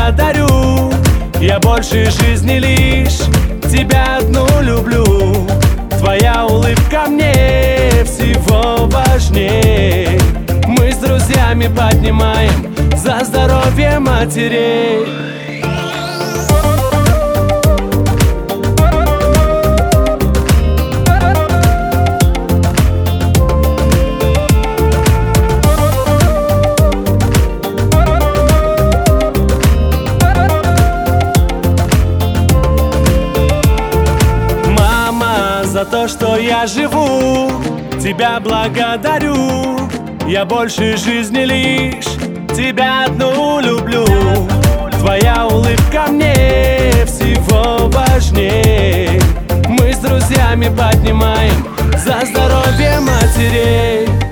благодарю. Я больше жизни лишь тебя одну люблю. Твоя улыбка мне всего важней. Мы с друзьями поднимаем за здоровье матерей. За то, что я живу, тебя благодарю. Я больше жизни лишь тебя одну люблю. Твоя улыбка мне всего важней. Мы с друзьями поднимаем за здоровье матерей.